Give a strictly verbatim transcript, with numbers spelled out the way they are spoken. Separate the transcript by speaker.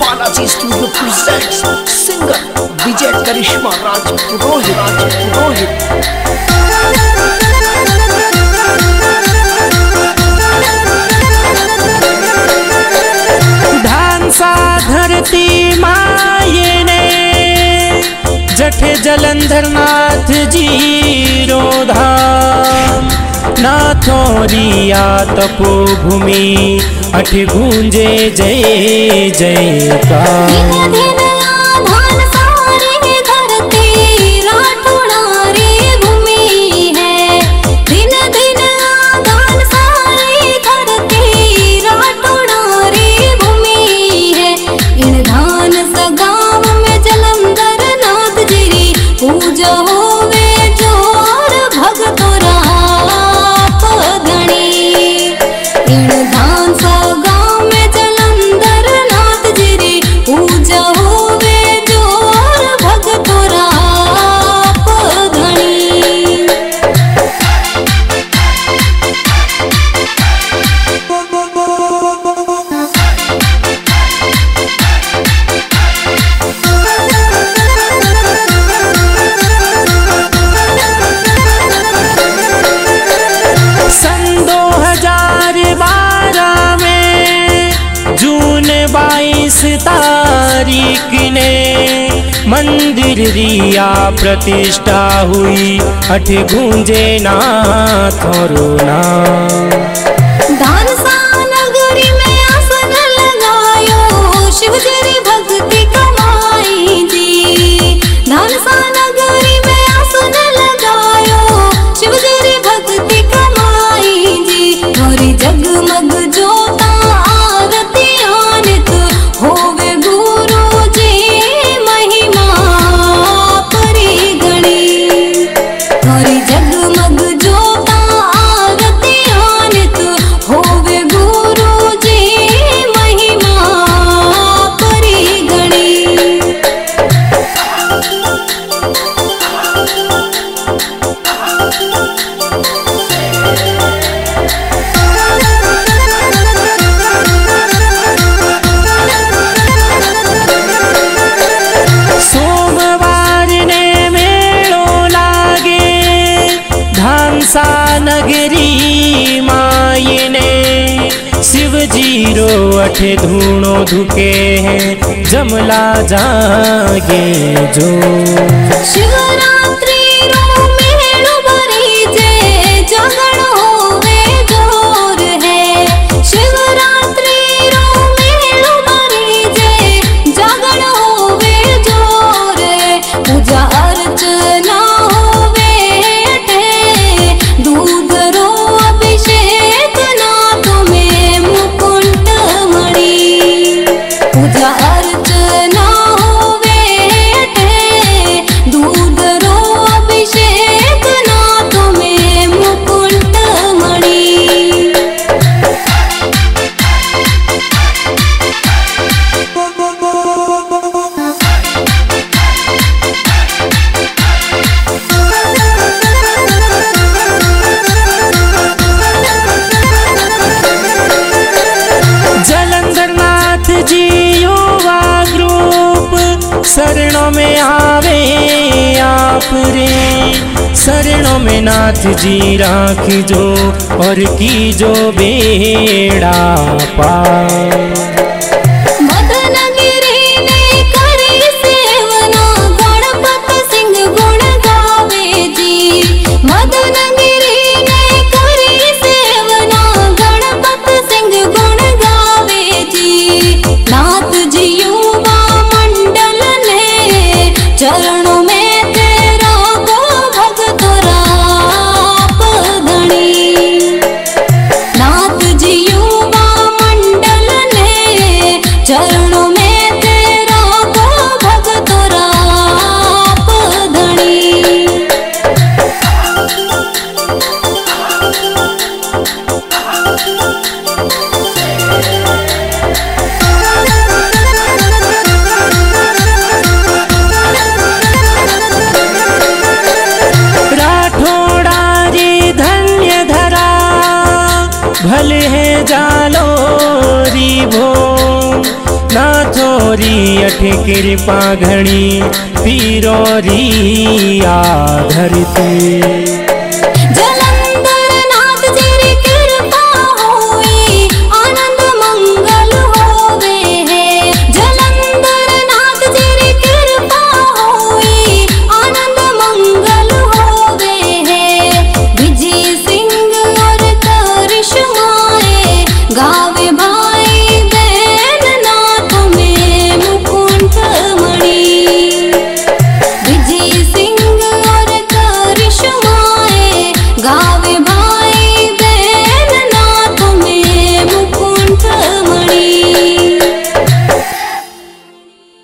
Speaker 1: Balaji studio presents singer Vijay Karishma Raj Purohit Raj Purohit.
Speaker 2: धानसा धरती मायने जठे जलंधर नाथ जी रो धाम, नाथोरिया तपोभूमि अठ गूंजे जय जयकार। तारीख ने मंदिर रिया प्रतिष्ठा हुई, अठ गूंजे नाथोरो नाम।
Speaker 3: धानसा नगरी में आसन लगायो, शिव जी भक्ति कमाई जी। धानसा नगरी में आसन लगायो, शिव जी भक्ति कमाई जी। मोरी जगमग जोता आरती आनित होवे गुरु जी महिमा परी गणी। मोरी जगमग जोता आरती आनित होवे गुरु जी महिमा परी गणी।
Speaker 2: धानसा नगरी मायने शिव जीरो अठे धूणो धुके हैं, जमला जागे जो।
Speaker 3: शिवरात्रि रो मेलो भरी जे जगण होवे जोर है। शिवरात्रि रो मेलो भरी जे जगण होवे जोर है। पूजा अर्चना दूध रो अभिषेक नाथ में मुकुट मणि। पूजा अर्चना होवे दूध रो अभिषेक नाथ में मुकुट मणि।
Speaker 2: शरणों में आवे आप रे, शरणों में नाथ जी राख जो, और की जो बेड़ा पार।
Speaker 3: चरणों में तेरा को भक्त राप धनी। नाथ जी युवा मंडल ने चरणों में तेरा को भक्त राप धनी।
Speaker 2: भले है जालो री भो, नाथ जोरी अठ कृपा घणी पीरो री आ धरती।